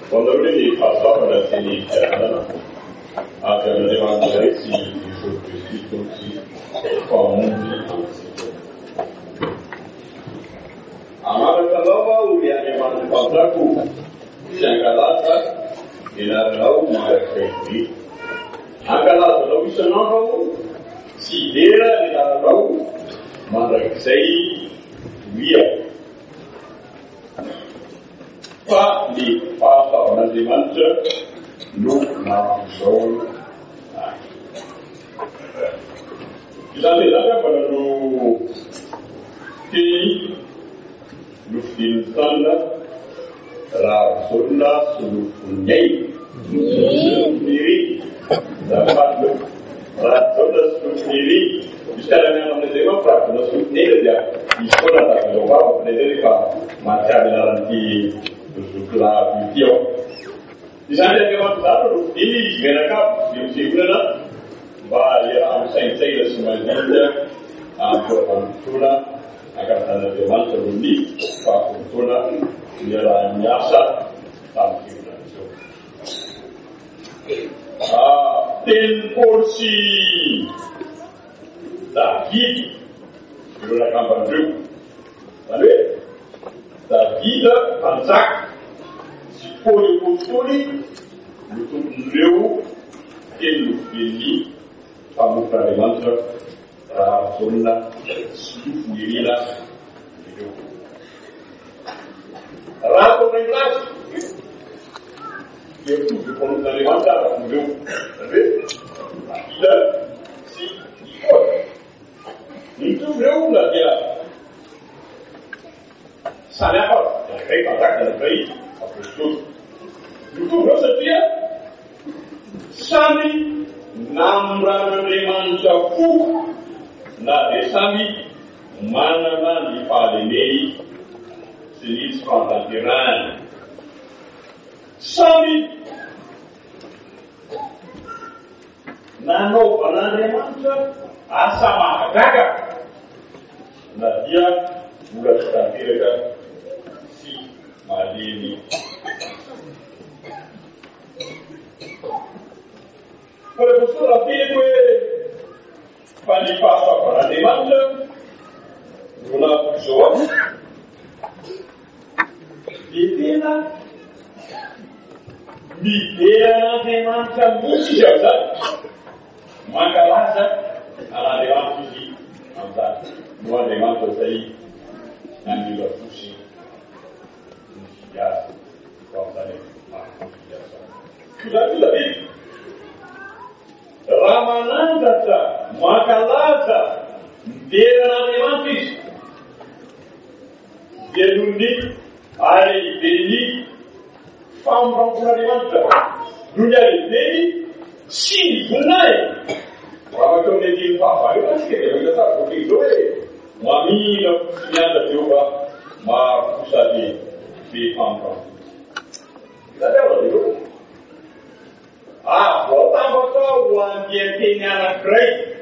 quando lui passò per la sinistra, aveva si sottoscritto comuni. Amara kalau ulian yang manfaatku, sangkalata inarau marketing. Agaklah kalau bisa nongkrong, si dia inarau marketing dia. Pak di pasal nanti macam lu langsung. Kita lihat pada lu di Luftin tanda Rasulullah sulufunyai sendiri dapat Rasulullah sendiri sekarang yang menerima Rasulullah sendiri dia di sekolah tak lupa menerima macam dalam di sekolah video di sana dia memang satu ini mereka di sekolah bahaya saya semuanya berpantuna agar tanda dewan terundi Pak Kuntuna jalan nyasa tampil langsung. Ten porsi daging gula kampung dulu, lalu daging pansak si poli untuk beliau ten ini kamu kalian Rasulullah sendirilah hidup. Rasulullah itu kalau dari mana hidup, tapi tidak si ikut. Itu beliau dia. Sana apa? Yang kontak dan baik apa itu? Itu beliau setia. Sami namran reman jafu. Na desami mana di Palembang sini Selatan Sami nano panane manca asama daga na dia bulan terakhir si Madini pada betul api gue Pani pasa para demanda, guna pujuan, dipena demanda musyawarah, maka lazat ala demanda di anda, dua demanda saya nanti berfungsi, musyawarah, kalau tadi musyawarah, sudah lebih. Ramanan data, makalata, dia nanti dia dunia, hari ini, faham orang manta, dunia ini, si bunai, apa tu dia apa itu masih kita tak boleh doa, mami nak siapa dah juga, mak usah di faham, kita dah boleh. Botão o ambiente na crei.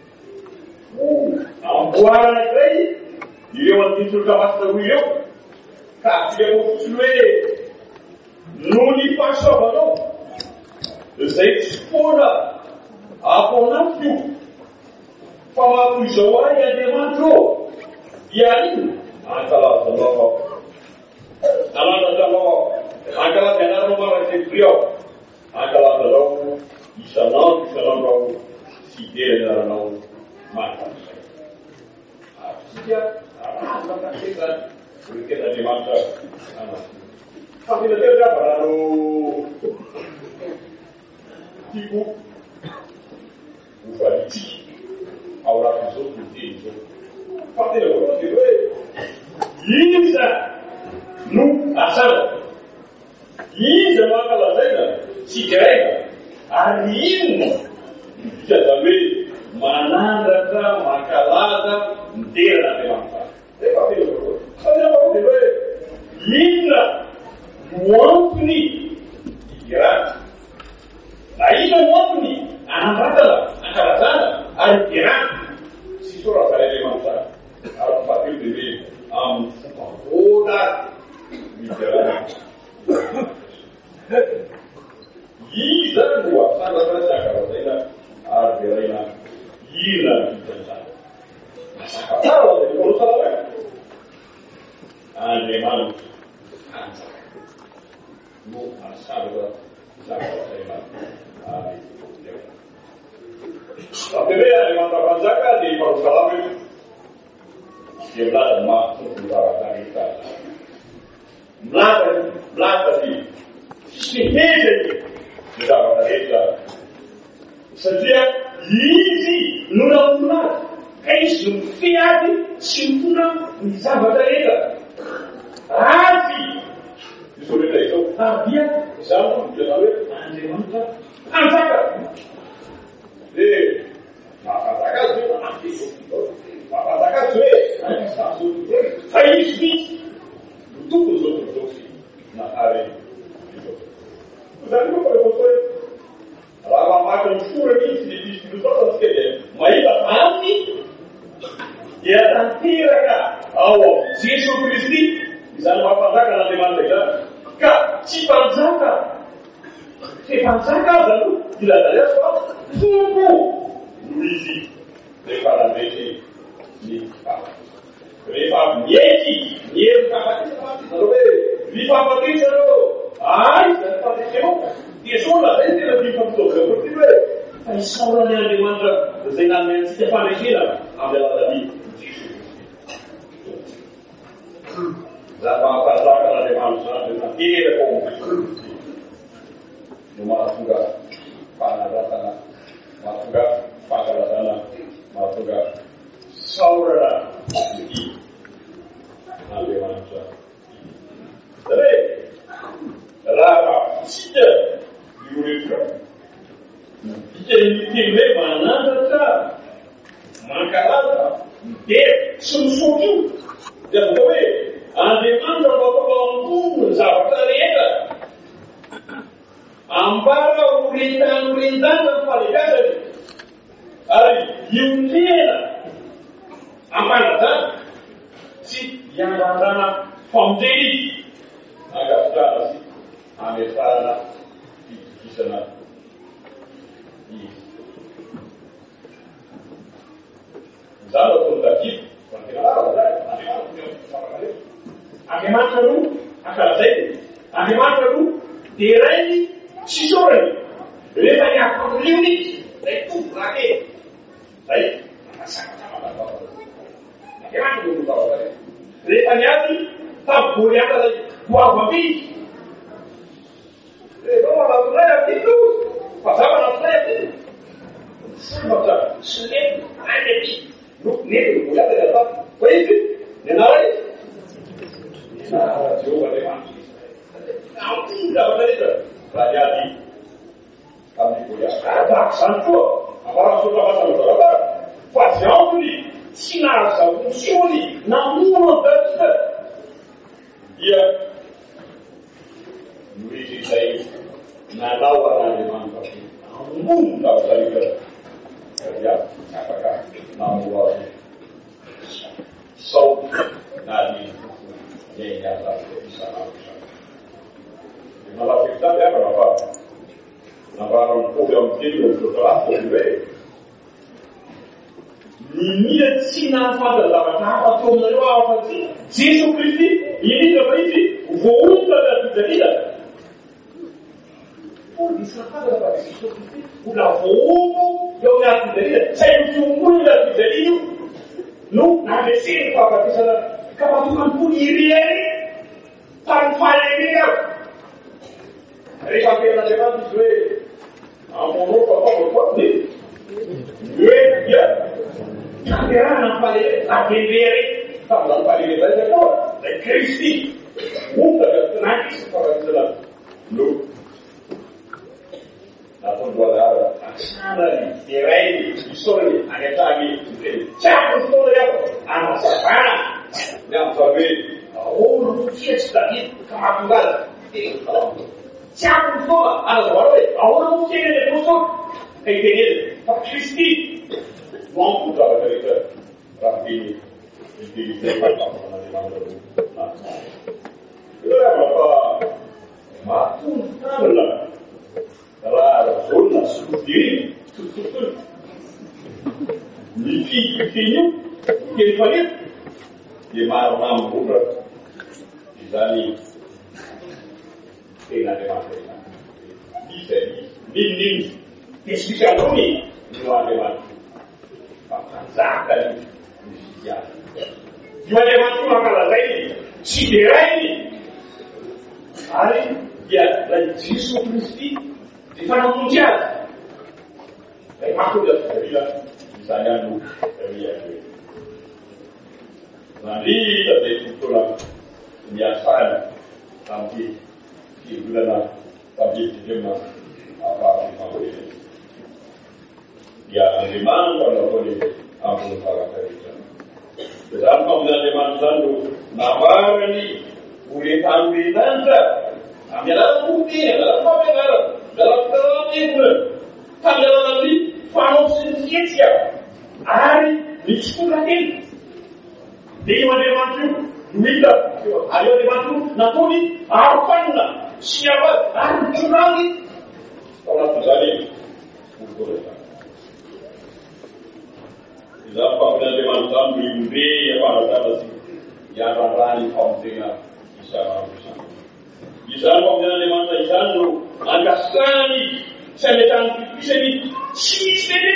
Ambuara na crei. E eu antigo já basta o eu. Café o fluê. Não lhe passava não. Eu sei que expora. A ponafio. Fala com o João e a demandou. E aí? Aquela não vai ser frio. Aquela terlalu isalam kau si dia dalam mata. Sejak anak kita berkata di mata anak. Tapi dia dah baru tipu ufaliti awak itu itu. Tapi dia baru tipu. Ini dah nu asal. Ini semua kalau saya si kira arin jadi mana data makalada dia ada apa? Tapi ada apa dia? Linda, muatni, kira. Lain muatni, anak kata, ada kira. Si surah saya di mana? Ada pakai beli, udah bicara. Andriamanitra anjaka. No asaraka zakasaina ary Sapere Andriamanitra mpanjaka dia Jerusalema io. Dia milaza mafy ny zavatra rehetra. Milaza dia sy heza ny zavatra rehetra. Satria izy no namono azy, ka izy no mifehy azy sy mitondra ny zavatra rehetra. Azy izy rehetra izao tadia izany dia hoe Andriamanitra mpanjaka. Dia mahafanjaka azy hoe mahafanjaka azy hoe fa izy misy no tompony zao tontolo sy na ary izany koa fa hoe raha mamaky ny forany izy dia misy filosofana tsika dia mahita aminy dia tanteraka ao amin'ny Jesosy Kristy izany mahafanjaka n'Andriamanitra izany ka tsy mpanjaka mpanjaka azy aloha ilazana azy fa fompo no izy rehefa nandresy ny papa. Rehefa miety miery fahafatisa hoe ny fahafatisa reo izany fahafatisa dia sola zay tena mifampitovy koty hoe fa isaorany Andriamanitra zay nanome antsika fanekena amin'ny alalan'ny Jesosy. Zany mahafanjaka n'Andriamanitra zany nateraka ao amin'ny no mahatonga fanazatana, mahatonga fankalazana, mahatonga saorana ny Andriamanitra. Zany raha tsika ioretra ika miteny hoe manandratra, mankalaza, midera sy misotro io dia vao hoe Andriamanitra mampamampono ny zavatra rehetra ambara orentan'orentana ny falekasany ary io tena ampanajana sy hiandrandrana famonjeny agatrana sy ametrahana fitokisana izy. Izany ataony Davida fa ny tena lara zay Andriamanitra no akalazay, Andriamanitra no derainy sy sorany rehefa ny afamon'io izy zay tovrake zay akasakatamaaa Andriamanitra no zavatra rehefa ny azy taboly aka zay boavabizy rehefa manatonay atito fa za manatonay atito sambatra sy nety any aty no nety no boly aka zay ata fa izy ny anara izy Jehova Andriamanitra ampiny zavatra rehetra raha niady amin'ny boly aka tahaka zany koa amarasotra fasanazarabara fa zy ampony tsy nahazavonsony namono Davida dia no izy izay nanao an'Andriamanitra amono zavatra rehetra dia afaka namono azy Saoly na ny miainy aza isanandro malaky zany apa nambara mipoly amin'ny telo milotrafo hoe ny mila tsy nahafanta zavatra hafa atao aminareo afa-tsy Jesosy Kristy indrindra fa izy voaomba fijalilana isy nahafantana fa Jesosy Kristy mbola voaombo eo amin'ny fijalilana tsy haino fiombolona fijalina io no nandreseny fahafatisana ka mahatonga ny irery fa ny faharery azy rehefa ampian'Andriamanitra izy hoe amonao fataovakoa hoe dia tanterana ny faharery adendery tamin'izany faharery zay zay koa zay Kristy montaka tinakisy fahafatisana no natondoalara aksanany derainy isorany agnatrany teny tsy ako ny fotoana iaho anasavana ny amin'izany hoe ahono mofietsy Davida ka mahatongazy tsy ako ny fotoana anazavana hoe ahono mofeny ny apostôly ka iteneny fa Kristy no ampony zavatra rehetra raha teny mahatongo tanana raha zolona sy lodiriny totototoy ny fiteny io teny fanety dia maronamobondraka Izany tena Andriamanitra nininy especialony no Andriamanitra fampanjaka ny fidiana. Io Andriamanitra mankalazay tsy de rainy ary dia ray Jesosy Kristy de fanamonjy azy. Lay makoda fitarila izany ano riabe. Nandrita zay fotoana miasany tamin'ny fivolana tamin'nyfidema afahafamoena. Dia Andriamanitra nataony ambony farakaritrana. Izany famon'Andriamanitra zany no namarany horetan'Andriamanitra amin'ny alalan'ny teny, alalan'ny fampianarana, alalan'ny fitarana tamin'ny alalan'ny fanao sy ny fihetsika ary ny tsipokateny. Dia io Andriamanitra io no hita ary io Andriamanitra io nataony arofanina sy avazy ary mitsorangy ao anatin'izany olokoreta. Izany famon'Andriamanitra zany no imbe afaratanazy hiararany famotena isan'andro. Izany famon'Andriamanitra izany no angasany sy ametany fipisany tsy misy teny.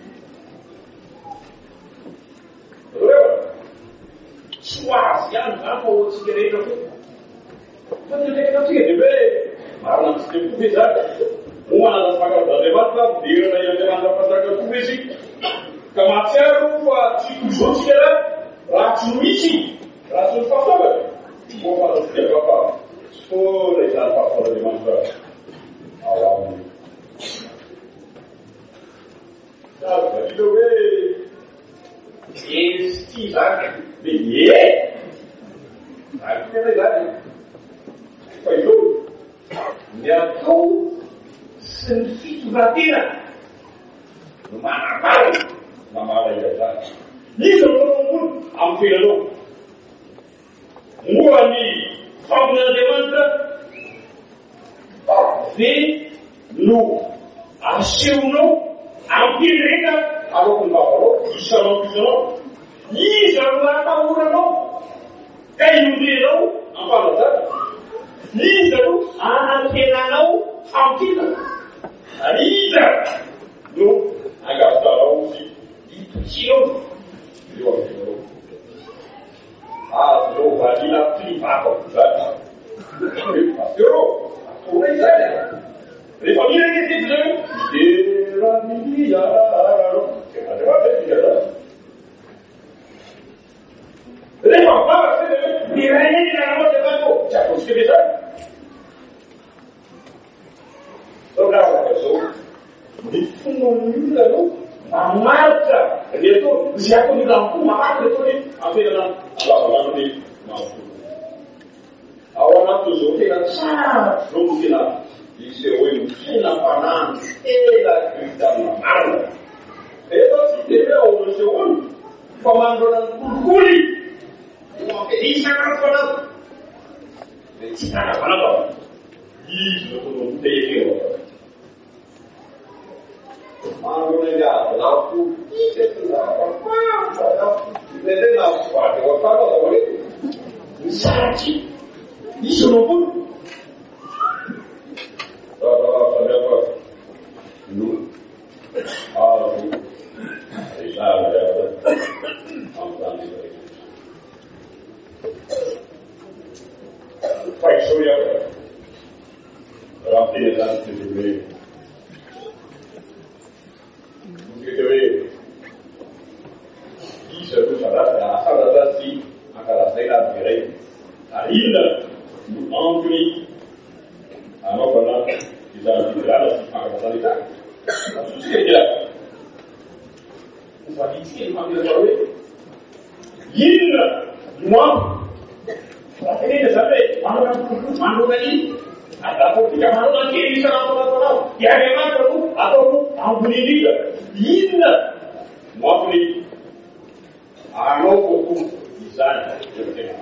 Tsy ho azy ihany zany fa ohatsika rehetra koa. Fa ny rehetra tsika dia hoe marina tsy dia mitovy zany. Mo manana fankarazan'Andriamanitra verina Andriamanitra fanjakatoa izy ka mahatsiaro fa tsy tozotsika raha tsy misy raha tsy ny fahafaovana. Mo fanazika fa sola izany fahafaovan'Andriamanitra ao aminy. Sazy vatsika hoe esty zany de ary tena izany fa io ny atao sy ny fitoratena no manambary mamara izany. Izy nataon'ambony amin'ny tenanao moa ny famon'Andriamanitra ve no asehonao amin'ny rehetra alohan'ny vavanao isanao. Izy no atahoranao ka inondrenao ampanajana. Izy no anantenanao amtina. Ary iza no agavitanao sy itokinao eo amin'ireo. Azonao valina privavako zany. Pasteur atona izany. Rehefa mira izy zany ideramiararo. Andriamanitra zany. Rehefa mivavaka miray nanao zany ko tsy akotsika be zany. Rahavaka zao ny fonon'olona no mamaritra reto zay ako ny lampo mamaritra reto ny ampenana alavanany mampo. Ao anatin'izao tena tsara zao no tena isy hoe mifina fanandro tena vitanina marina. Eto tsy de hoe aorisy olo fa mandronany kolikoly isakarafanao de tsy tarafanao izy no tono tehekeo mandrona lampo tena voady oafanao hoe misaratry izy no kono samihafa no azo ilava am'tany faiso ihany raha tena zany teny hoe mokety hoe isa no sanadatsy ankarazay na diray ary inona no antony anaovana izany fidirana sy fankarazana izany asotsika ilana ofanitsika ny famirana hoe inona no antony. Raha tenena zany hoe manona iny adapotika manona kely isan'antonao dia Andriamanitra no ataoko ambony indrindra. Inona no antony anaovako izany eo tena.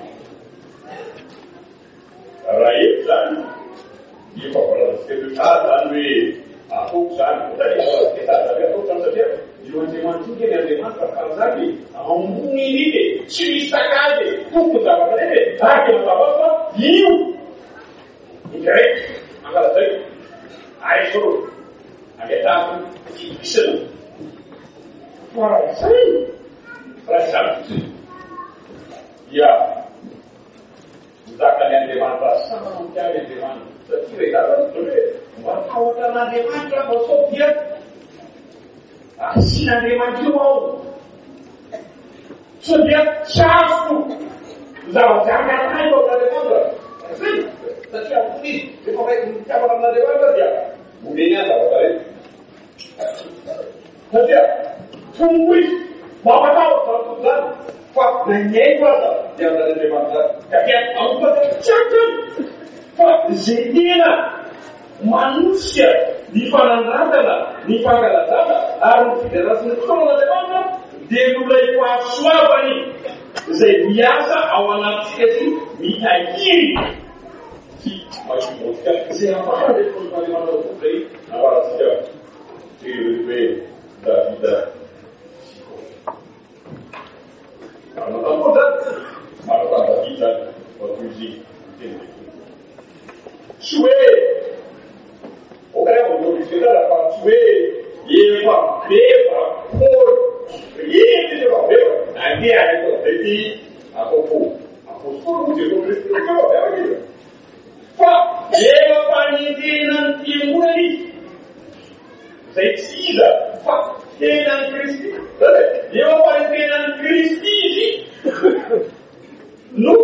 Raha eto zany efa voalatsika zany hoe ataoko zany zany ataoko zany satria io Andriamanitra io kely Andriamanitra karaha zany ambony indrindra tsy misy sakajy tokony zavatra rehetra raha tena zavatra io indirect mankalazay aiso ametako isana farazay razavitsy dia mizakany Andriamanitra samanampiany Andriamanitra satria rehetraratro hoe matahotra an'Andriamanitra ao sao dia asian'Andriamanitra io ao so dia tsy azo zava-janganay ao n'Andriamanitra satria izy rehefa raiky mitiavana amin'Andriamanitra dia oleny any zavatra rehetra satria tombo izy mampatahotra zany fa nanyaiko aza dia amin'Andriamanitra satria ampata tsatrany fa zay tena manosika ny fanandratana ny fankalazana ary ny fiderasiny fotoan'Andriamanitra dia nolay fahasoavany izay miasa ao anatsika sy mitahiry sy mahibotsika izay afahany fon'Andriamanitra zay avaratsika hoe Davida Manatangoda Davida Watuzi Sue Okaya Watuzi Apa Sue Yepa Beba Por Yepa Beba Nanti ada tu jadi aku suruh je tu Kristo kau apa dia Pak Yepa Panidinan Timuri Saya sila Pak Kenan Kristi Yepa Panidinan Kristi no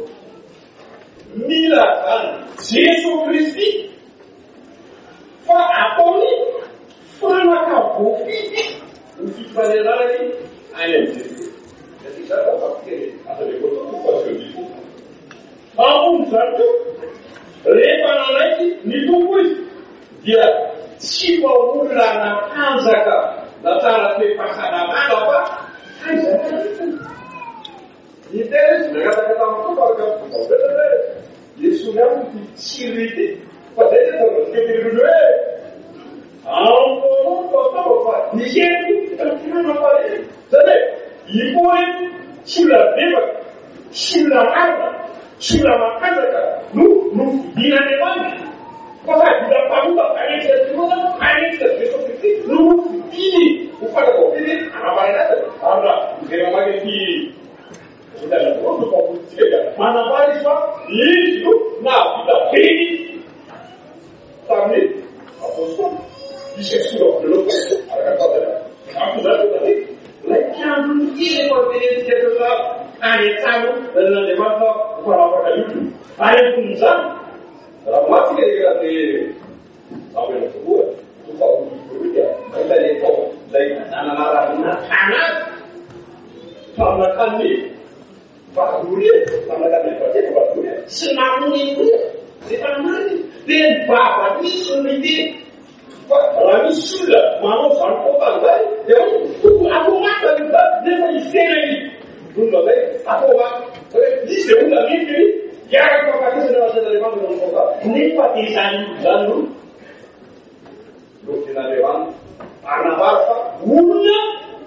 nilakan Yesus Kristi fa atoni fanakaboky ny fifanelany any amin'ny Jesoa. Jadi saya pakai ada di foto pas itu. Kamu satu rehefa nanaiky ny tombo izy dia tsy maolana hanjaka na tsara toe-pahasalamana fa hanjaka Interes, negara-negara mampu warga Yesus yang diciriti pada itu kebiruan ampun apa ni itu kenapa apa ini jadi ibu ini sudah bebas sudah ada sudah makan dekat lu dina dewan pasal tidak tahu tak ada sesuatu lu ini bukan kau ini apa ini ada kenapa ini kita nak untuk komputer mana baris pak itu nak kita pilih tapi apa tu bisa sudah belum ada kata aku dah tadi lepas ini komputer kita sudah ada tahu dan lepas tu apa itu ada punca dalam masih kita di apa yang sebut kita untuk dia kita lihat dari anak-anak sama kami Bagulho, sama kami pakai bagulho. Senang itu, senang dan bapa ni sulit. Kalau ni sudah mau sampai bangkai, dia aku makan dia mesti sendiri. Dulu lagi, aku makan. Di sebelah ni, jangan kau pakai dari mana orang kota. Ni pakai lalu. Lukisan dewan, anak bapa, guna.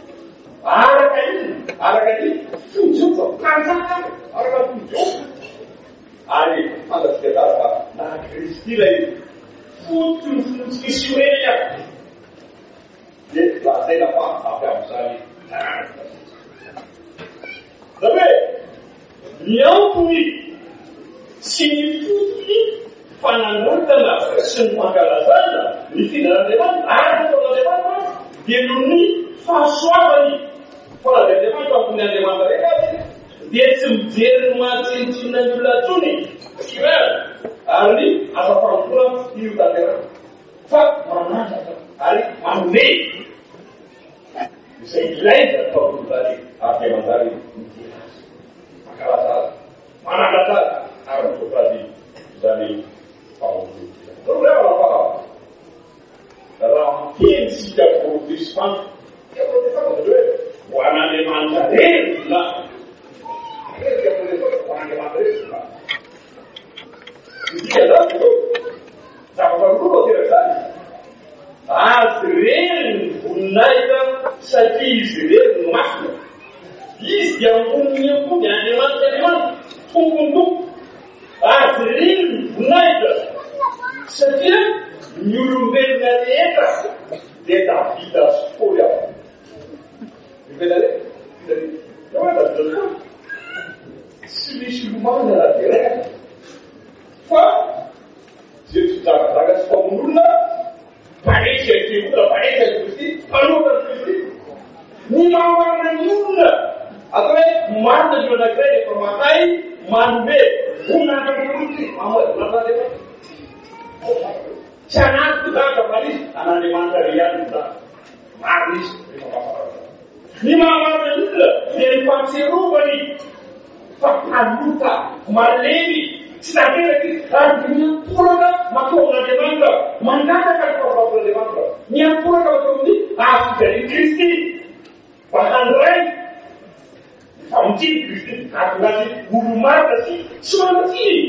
Arakani, tujuh kansakan, arakani tujuh. Hari ada sekitar apa? Nah, Kristi lagi, tujuh Israel. Jadi, saya dapat apa yang saya. Tapi, yang puni, sini puni, panangan semua kalasan, di dalam dewan, ada dalam dewan, dia luni, fasuabani. Fala de demais para punya demanda legal. Dia sumber macam cina jula cuni. Kira ali apa perempuan hiu tadi. Fak mana ali ambil. Bisa hilang atau tadi apa yang tadi. Maka mana kata orang tu tadi dari Paulus. Berapa apa? Dalam kian sejak Protestan, ya Protestan betul. Wana de Mandarin lah. Dia boleh wana de Mandarin lah. Dia dah tu. Tak perlu dia saja. Azrael unaida sakit Azrael masuk. Is yang punya de Mandarin pun. mamory mamory tsy anaty kotaka malisy an'Andriamanitra riany da maro izy ny mahamarina olona dia ny fampiserovany fa palota malemy tsy tanteraky ary miamporaka matoan'Andriamanitra mangataka ny fahafahan'Andriamanitra miamporaka matoan'ny afijan'ny Kristy mba handray famotiny Kristy atongazy olo-marina sy soanatiny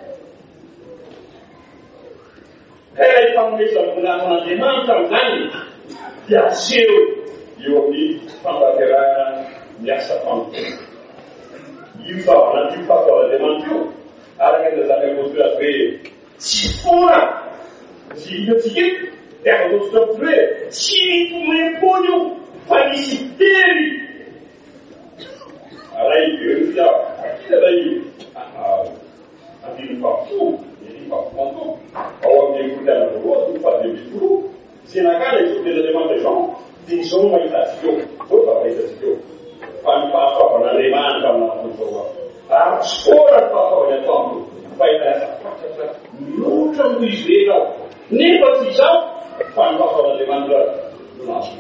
kaya fanomezam-boninahitn'Andriamanitra amin'izany dia aseho eo amin'ny fampanterahana miasa famotina io fataon'Andriamanitra io araka zany apôstôly hoe tsy fona sy inotsika dia apôstôly hoe tsy mipomepony io fa nisy tery raha iverifia akila raha andiny fafo ao amin'ny kotana voalohany fa debitoro sy nakala izy ten'Andriamanitra Jean dia izao mahitatsika eo zao fa mahitatsika eo fa ny fahasoavan'Andriamanitra amin'n'afon'izao ary tsy fona ny fahasoavany ataon'io fa hitanasa miloatra no izy rena nefa tsy izao fa ny fahasoavan'Andriamanitra nonaso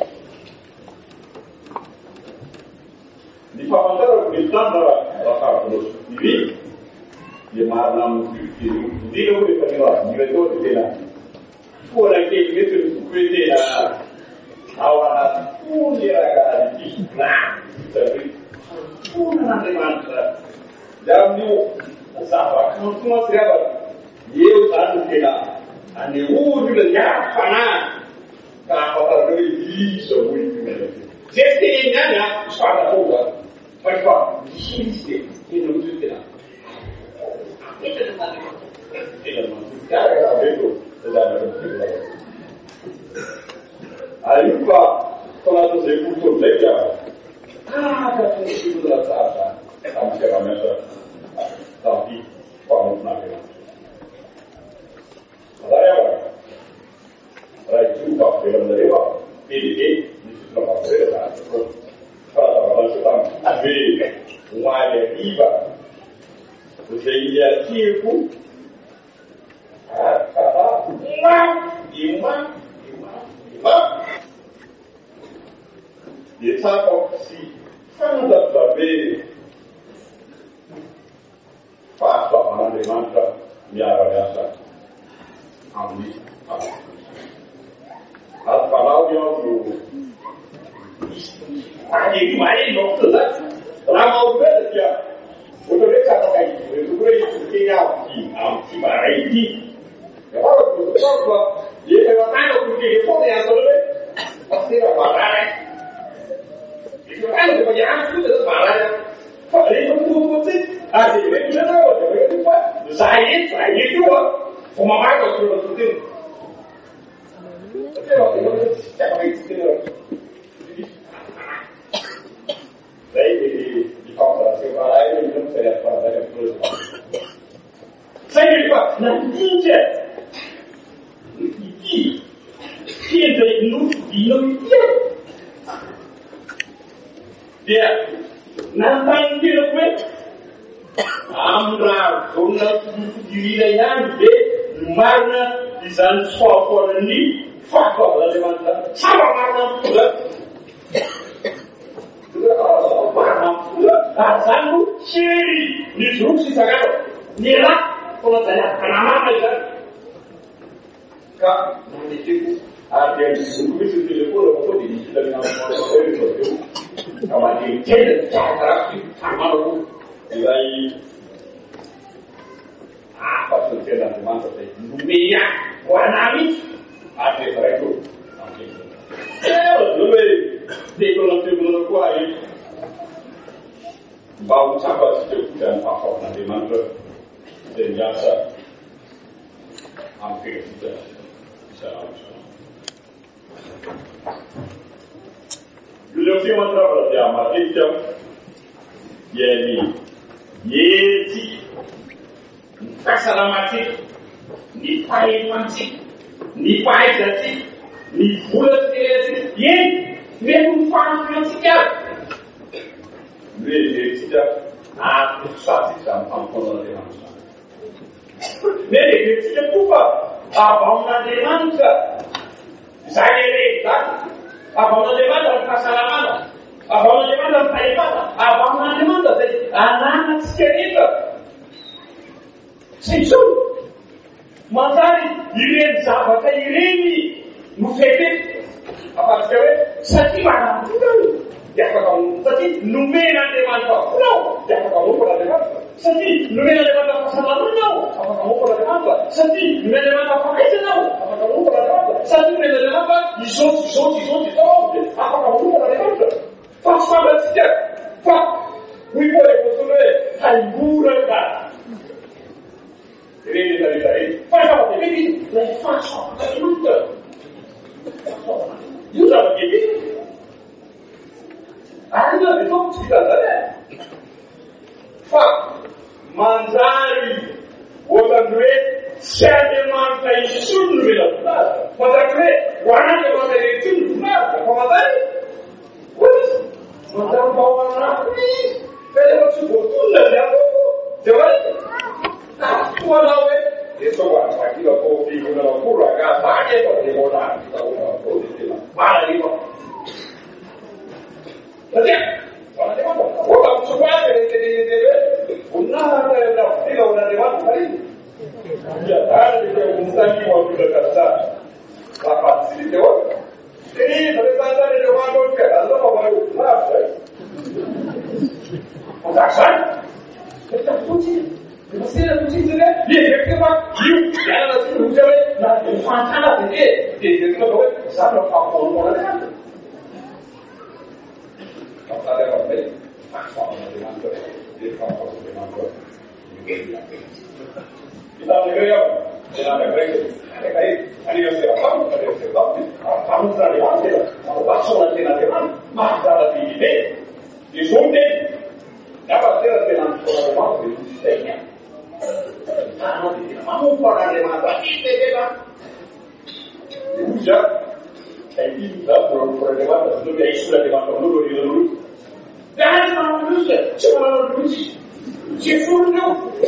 ny fahafantarako ny tany rahafahavolosy ivi dia marina amin'ny indrindra hoe rehefa niraha teo dia tena foana kely mety hoe tena ao anaty fony raha isona satria fona n'Andriamanitra dia amin'io zava-kanto masy ravaka eo zany no tena anehory olona niara-fanahy ka afatarana hoe iza hoy zay teny any a soanatao zany fa misy tena misy tena aí fa fanatin'izay fotoana zay dia akafon'olona tsara amin'ny fiaraha-miasa tampy famotin'Andriamanitra raha itony vavivelanareo PDD misy vavivelana farazavalansa tamin'ny ave hoaly ariva izay iatiko dia tsapako sy fanandavidabe fahasoavan'Andriamanitra miara-miasa amin'ny ary fanao iao no mahay maoto zany raha maotovela dia ohatra hoe tsapaka izy hoe teny amin'ny ty maray ity fa efa matanako telefony antao hoe pasera varara efa matanako efa iantso koa zany varara fa rehefa mitomotsy ary rehefa fa zahay eto io a fa mamaka tolototeny zay ifamparasevaraya io say afarazay say rehefa nandinja ity tian'izay nofinao ity dia nantany tena hoe amin'ny raha vonina dirina ihany dia marina izany soafoanany fahasoavan'Andriamanitra sava marina ampola ary zany no sery ny zoro sy sakalo ny raha fonazany anamana izany ka nanekeko ary zoko misy ny telefona fa dia nisitany ka mandeha tena tsaratsarako amanako izay afatsy ny ten'Andriamanitra zay nomea ho anamy ary rehefa raiko zao hoe teko nampivolana koa io mba ho tsapatsika zany fahafahan'Andriamanitra zay miasa amin'ny firentsika isan'andro. Io fiamantarana dia matetika dia ny hetsy ny fahasalamatsika ny fahefantsika ny fahaizatsika ny volatsika eny mety ny fanofantsika hoe hetsika ary satsika amin'ny fampon'Andriamanitra Nele tsy tofa avaon'Andriamanitra izay lehibe avaon'Andriamanitra ny fahasalamana, avaon'Andriamanitra ny fahefana, avaon'Andriamanitra zay ananatsika rehetra. Tsy intsony manjary ireny zavatra ireny no fefeto afatsika hoe satria manampoka dia afaka satria nomen'Andriamanitra vonao dia afaka mompan'Andriamanitra, satria nomen'Andriamanitra fahasalamana afaka mompan'Andriamanitra, satria nomen'Andriamanitra fahaisanao afaka mompan'Andriamanitra, satria nomen'Andriamanitra izoty dia afaka mompan'Andriamanitra. Fa tsy fantatsika fa hoy koa le apôstôly hoe haingoraka ireny rehetrarehetra fa zava-dehibe ilay fahasoavan'Andriamanitra. Io zava-dehibe ary io dia tao tsy vitan'izany fa manjary ohatrany hoe tsy Andriamanitra intsony no mena voninahitra, manjary hoe ho Andriamanitra intsony no voninahitra, fa manjary manjary mba ho anarafiny izy fa rehefa tsy voatonona dia dia toanao hoe eto vakila ko figonana koro akazany efa dia monaritaonao dia tena malarefa satria ohatrany tsoaty reheterehetere voninahitra navotila ho an'Andriamanitra fa izy iadany dia vonintany aolaka sary rahafatsy dia ohatra rehefa rehetanzany Andriamanitra ohatrika azao mahavare voninahitra zany rehefa fotsiny Masih ada kunci juga, dia kira io jangan nanti hujan nah fantana dia dia kalau sama apa orang kan kata dia apa apa dengan dia apa dengan kita negeri apa dengan negeri kayak ada yang siapa ada yang siapa kamu tadi ada kalau bakso nanti kan masa lagi ini di sungai dapat dia dengan orang di sini Karena tidak mau pada Andriamanitra kita kan diujar kayak kita pura-pura Andriamanitra itu dia sudah Andriamanitra dulu jangan sama manusia cuma dulu sih surga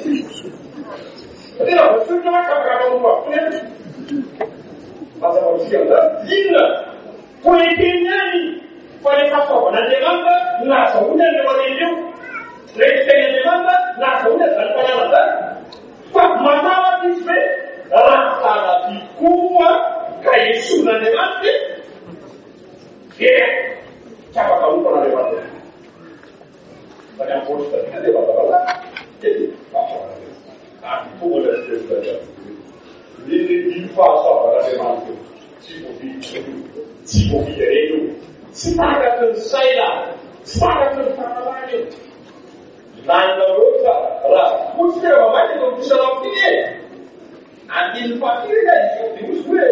tidak surga kakak waktunya masa manusia dah gila kulitinnya ini pada kapan Andriamanitra nggak semudah dengan itu Rektenya Andriamanitra nggak semudah tanpa nada Pak masalah itu rasa di kuat kayak sunan Andriamanitra ya siapa kamu pernah lewat banyak poster ada apa-apa jadi aku udah belajar ini di fase Andriamanitra si Bobby itu sepakat saya sepakat sama lain Nanda Rosa, lah, mesti apa macam tu bisa lakukan ni. Anjing fakir kan, itu mesti.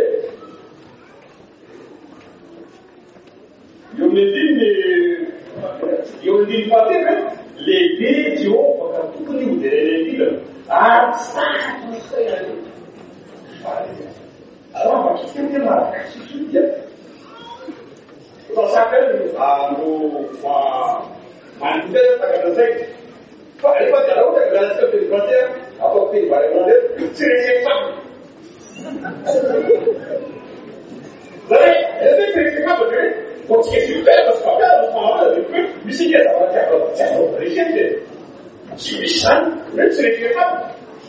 Yang di fakir kan, lebih jauh pada tu ni udah lebih. Sangat mesti ada. Allah macam ni lah, sesuatu. Kalau saya mantu tak ada Pak, ini macam apa? Tak gelas ke pilih atau pilih barang mana? Cerita. Jadi, ini cerita apa ni? Kau cerita apa? Apa? Mesti dia tak macam apa? Recente. Siapa? Ini cerita apa?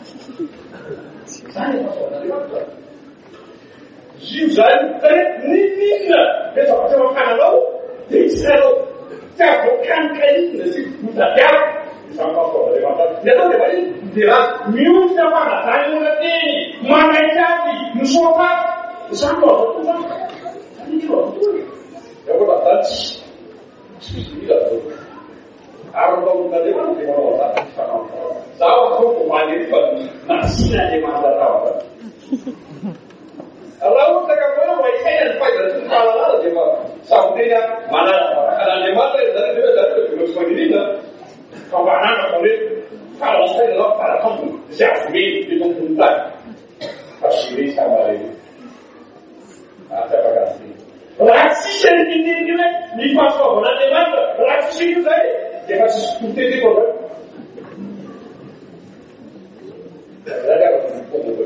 Saya masuk dari mana? Jiwsan, ni. Kita macam mana lalu? Dicelo. Tak bukan kain nasi muda dia. Sama kau dari mana? Dia tu dia balik. Dia mius apa? Tanya nanti. Mana jadi? Musuhkan. Sama tu kan? Ini tu. Dia pun tak tahu. Tidak tu. Arwah dari mana? Di mana? Tahu aku kembali pun nasinya di mana tahu. Kalau kita katakan baik saya dapat dari kepala dia sampainya mana kalau dia mati dari terus begini dah. Kawan kalau saya dalam para kamu siapa di pembunuhan pasti sama ini. Ada bagasi. Reaksi yang ini di pasal mana dia mana reaksi itu saya dia masih seperti itu kan. Ada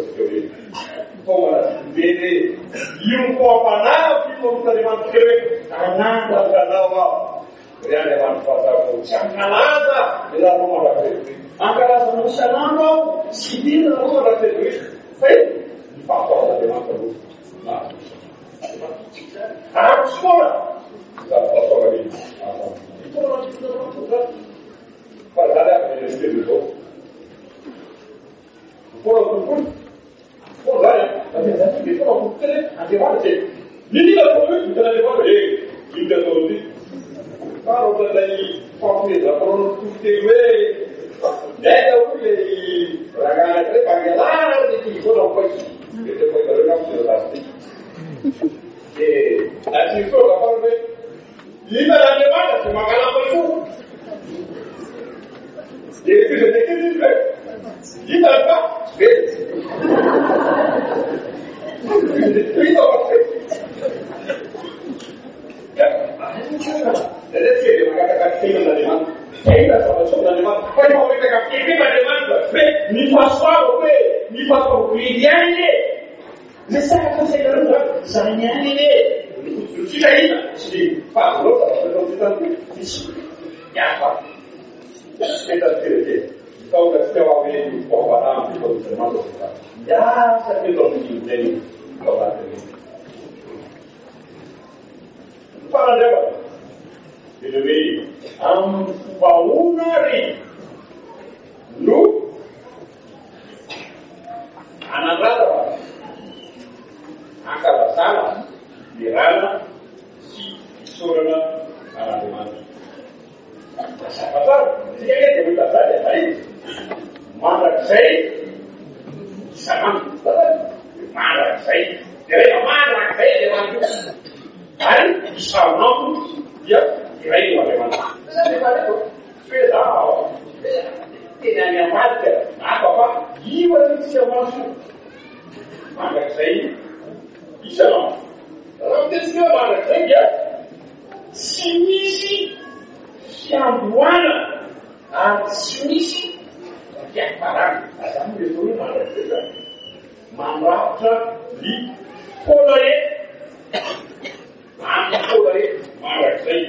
Vede, io un po' appannavo, tipo tutta le manche, annata al canale, reale manco si accalata e la Roma da credere. Anche la sono sanando, si dice la Roma da credere. Di fatto la devo manco ma a scuola la scuola lì. Guardate a vedere il spirito. Un po' guarda, che sono tutte anche volte lì la come tutte le volte gli interrotti parlo per lei forse la parola tutte e due i ragazzi tre pagare di sono questi che poi per una cosa da e la ci sono la parola lì me la levata se magari la persona e qui se ne che dice lì da qua Adesso magari cattiva la demanda, e la faccio la demanda, poi non avete cattiva la demanda, mi passavo qui, mi passavo qui, diamine, mi sa che sei venuta, sai niente, ci caina, si fa, non si sta qui, ya fa, aspetta a dire che stiamo avendo un po' avanti con il fermato, ya sapete che ci devi trovare. Para dewa, jadi bangunari, lu, anak rata, akal salah, dirana, si surana, anak dimana. Siapa tahu? Dia kita saja, baik. Mana saya, sama, mana saya, dia mana saya dengan hari bisa nonton dia kirain bagaimana daripada itu beda tidak yang pada apa jiwa bisa masuk maka saya bisa nonton dalam desa mana saja simisi yang buana simisi yang parang asam itu mana saja mamrata di polare aku dari marah saya,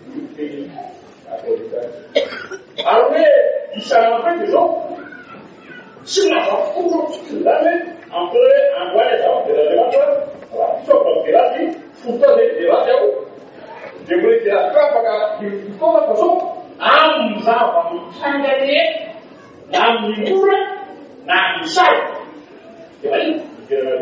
kalau ni bisa nampak tu, semua aku sudah ni, ambil tahu tidak lepas, cuba kita ni, sudah tidak jauh, dia boleh tidak apakah itu apa amzah sangat ni, murah, sah, jadi kita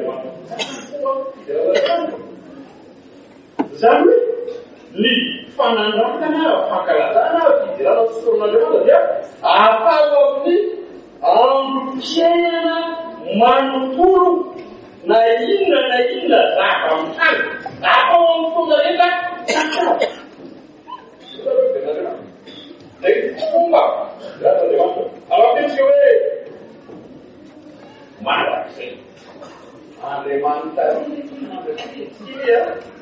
Zambi li fanandakana fakalatana diralo surnalemalo dia apa wabni ambiana manupuru na inda rakamkan apa untuk mereka jadi kumba dia terdekat kalau dia marah sih ada mantan ini ya.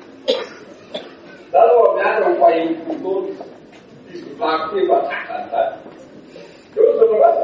Lalu ada upaya untuk disublaksi bahkan tak. Jadi sebenarnya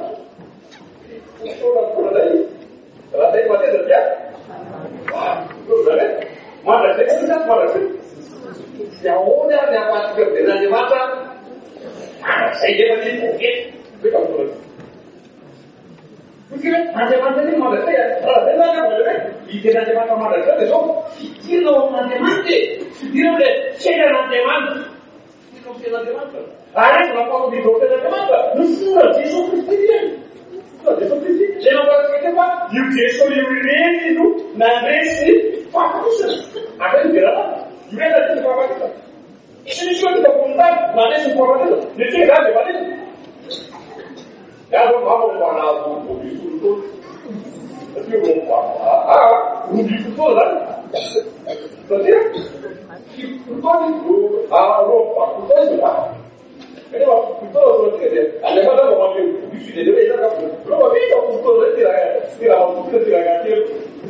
usul dari kalau saya masih kerja, wah, betul mana saya tidak mana sih. Jauh dah dapat kerja di mana? Saya masih mungkin betul. Mungkin macam-macam ni mana saya? Kalau saya nak boleh, kita macam mana saya tu? Kilo macam-macam. Dia boleh share macam-macam. Kilo macam-macam. Ada berapa di dokter macam-macam? Mesti Jesus Kristian. Jesus Kristian. Jangan berasa kita apa? You Jesus you remain itu nanti fokus. Ada yang berapa? Juga ada yang berapa kita? Ini semua kita puntar nanti semua itu. Nanti ada berapa itu? Kalau kamu mau rugi betul, tapi rugi betul kan? Berarti betul itu rupa betul sudah. Ini waktu betul berarti dia. Ada mana orang yang rugi sudah dia kan? Rupa itu betul tidak kecil.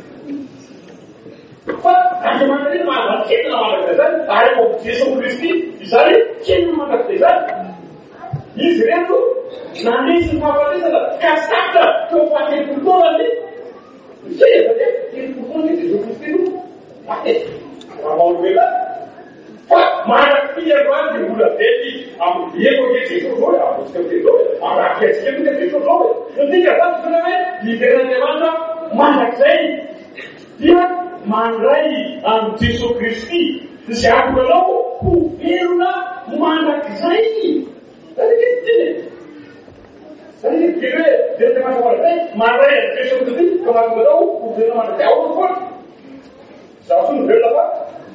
Ada mana ni mana? Kita mana kerja? Ada Yesus Kristus, Israel, kita mana kerja? Israel tu. Nanti semua orang itu kata kau pakai kultur nanti, saya saja kultur mandrakizay dia mandray amin'ny Jesosy Kristy izay akoranao ho verona mandrakizay. Mandray amin'ny Jesosy Kristy ka mahatonganao ho verona mandrakizay ao foana. Zaho sy novelona fa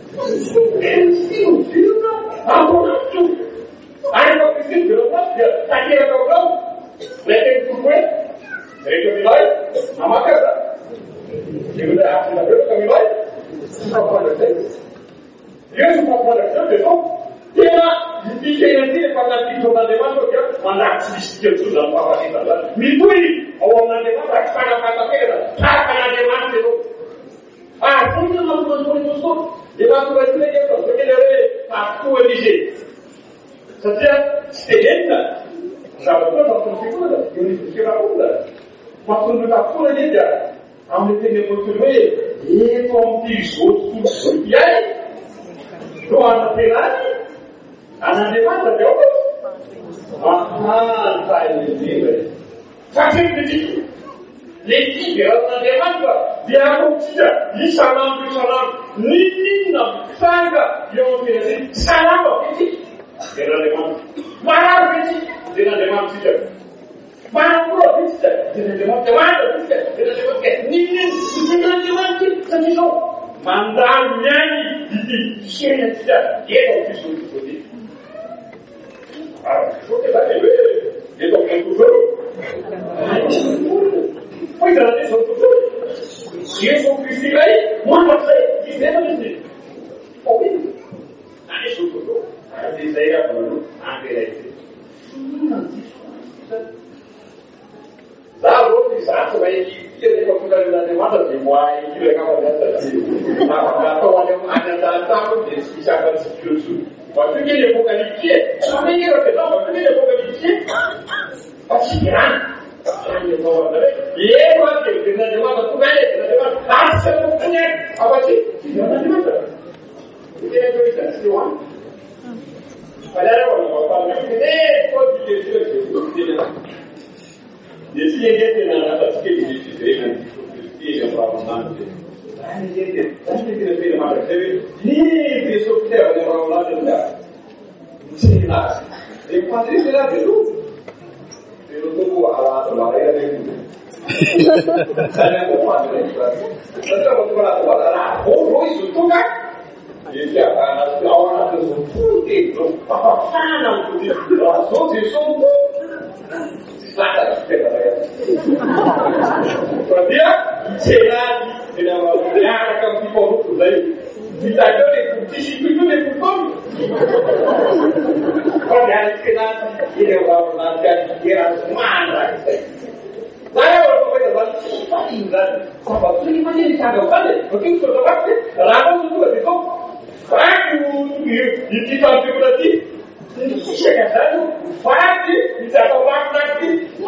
verona akoranto arefa Kristy verona dia takeraka aminao leteny toko hoe rehetra milay namakaza verona afina verona milay mampandrakizay Yesu mampandrakizay dia zao tena itikaina ty efa natito amin'Andriamanitra dia mandrakitsy misy tiojoza ny fahafatena zany mitoy ao amin'Andriamanitra tsy fanapatatena taraka n'Andriamanitra ianao tena mampimanitoritosoo efa toratila efa zakele hoe avotoan'izy satria tsy tehenina zavakoa mampinofikona ionifikerakona mampitondrona foana izy dia amin'ny teny apôstoly hoe eto amin'ity zao tontolo iay no anatenany an'Andriamanitra dia tain'indrindra satria kritika le tiveran'Andriamanitra dia akotsika isanandro ninona mitanga eo amin'ny tena zay salama kritika veran'Andriamanitra mararo kritika veran'Andriamanitra mararo kritika veran'Andriamanitra mararo kritika veran'Andriamanitra ninona satria zao mandalo miany ity fiainatsika eto amin'ny fisotrosoty soty zany hoe eto amin'ny tosoro fa izana te zao tosoro Jesosy Kristy ilay mandrakizay izay izy oiny any zao tosoro izay avalo angelay za ro izato maheky rehefa fondanin'Andriamanitra dia moay kilakafanyata atao any an-tantamo dia tsy misy afatsy fiotso vatokely apokalipsie ameheraka zao vatokely apokalipsie fa tsy dirany anatao anare ero aty veren'Andriamanitra tonga e veren'Andriamanitra atsy apoany any afatsy veren'Andriamanitra tena teo izany tsy teo any faliareo anavatamine kodilesio dia tsy engentena atatsika izy eny am'rahamonandry zany tena tena mandrakizay hoe ny Jesosy fitiavany am'rahamonandry da tsy milazy dia mipandrisy ela dia lo dia lo toko alato marera reny zany akofandy satria matonga raha ro izy tonga izy ao anatin'izao foty no fafafana raha zao Jesosy dia senadi tena miaraka amin'ny tiparoko zay hitakeo le disipline le fotomy fa miaraka senady eny am'rahamonandry any erany mandrakizay zay aoafaita zany tsy fatiny zany sabatsoky maneny tanga zany bakeo sotabaty raha ao tonga de zao vaky ity tampeola ty sisaka zany vaky izatavakinaki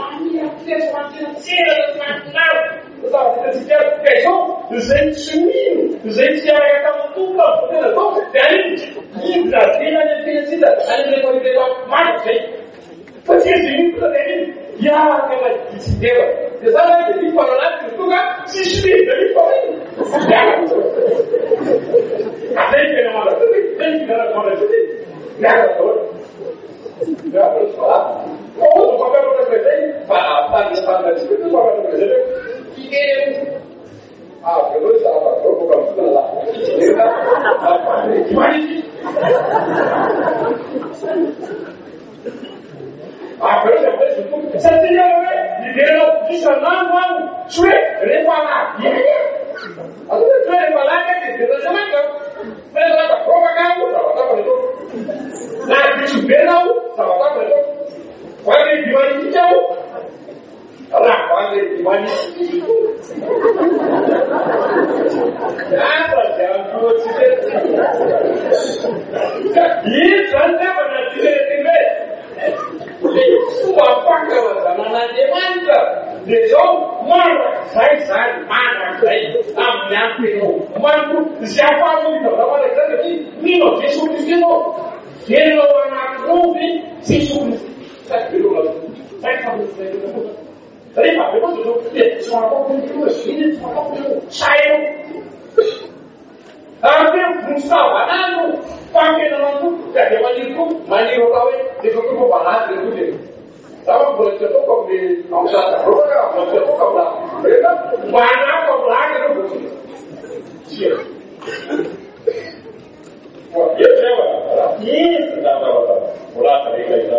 zay tsy mino zay tsy araka tamin'nytomba tena zao dia aniny iza tena any tenatsita anylefalefa maro zay fa tsy izy mino dia aniny iaraka la ditsideva dia zany a dia mifananaty tonga tsisy liza mifaniny zay tena mandrakity zay fiaraka mandrakity miaraka daholo Como o papel do presente, para desfazer o papel do presente, que pelo estava colocando lá. Pelo exemplo, você tem que ver o que chamamos de refalar. Agora tu refalar que é que não mas lá para propagar o trabalho lá bicho verão trabalho vai de vai então lá vai de vai nada já tu se isso anda para te ver sua faca lá na demanda Desou, manda, sai, manda, sai, ameaçou, manda, já falou, então, estava lembrando aqui, Mino, Jesus Cristo, ele não anacrove, Jesus Cristo, sai, virou lá, sai, falou, Jadi Pak Bimo duduk, semua pun itu, sini semua pun itu, saya hampir mustawa, anu, pakai nama itu, jadi mandi rotawe, di situ mau balas itu deh. Tahu boleh cetuk kok di Australia, boleh cetuk kok lah, mereka banyak kok lagi itu begini. Siap. Wah, dia siapa? Ini tidak tahu. Bola tadi kita.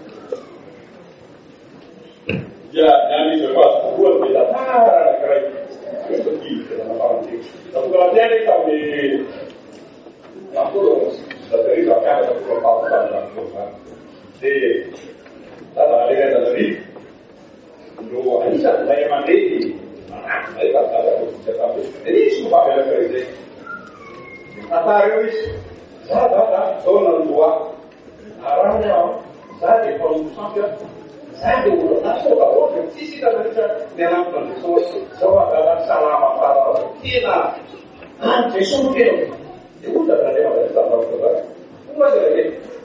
Ya, nyanyi lepas buat kita keren pergi ke dalam orang itu. Tapi kalau dia ni kami aku dari belakang atau kalau dalam dalam di dalam ada dari dua ini saya mandi mana saya kata aku jadi semua ada kerja. Ataris saya tahun dua arahnya saya di Polsek saya dulu masuk bahwa sisi dalam dalam proses dalam salam apa kita Yesus itu udah ada pada saat itu kan cuma jadi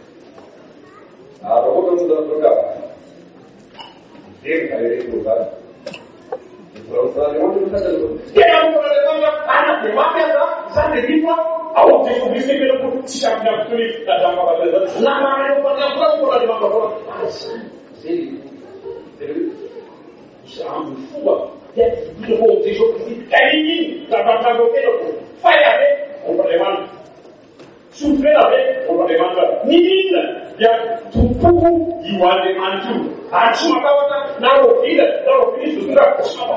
robot itu juga dia kali itu kan kalau saya mau juga jadi dia mau ada anak di mana ada saya di mana awak itu bisa bilang siapa yang tulis dalam apa itu nama yang pernah di mana jadi Islam semua dia itu dia ini dapat itu fire problema sufrera problema ni ya tupu iwale mantu achuma kawata naro sufrera kusama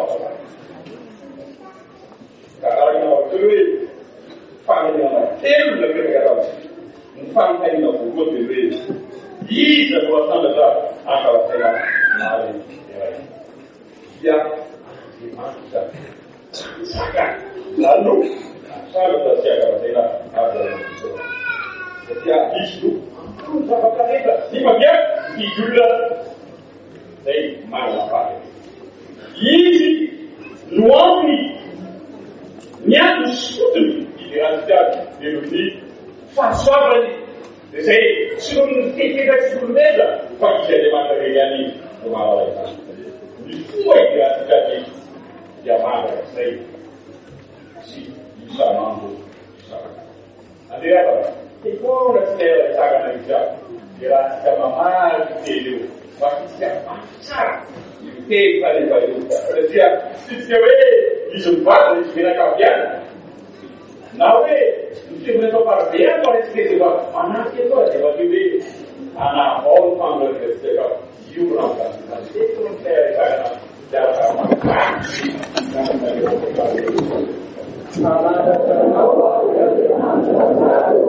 kalau kita waktu family nama tem lebih negara family nama buat diri ini sebuah tanda akal sehat hari ya dimaksud sangat lalu saya bersiap dengan ada setiap isu dapat kita di bagian itulah dari mana pak ini nuansi yang sudah dirasakan di dunia fasa saya sebelum beda pagi saya materi ini kemarin semua dirasakan di jamaah saya si bisa mampu nanti apa itu udah saya sangat najis dirasakan mahal itu pasti siapa cara itu paling baik setiap disumpat di sini kajian nawe mesti menentu parbian pada sisi anak itu ada bagi anak all panggil kesehatan jurang kan itu saya akan jalan sama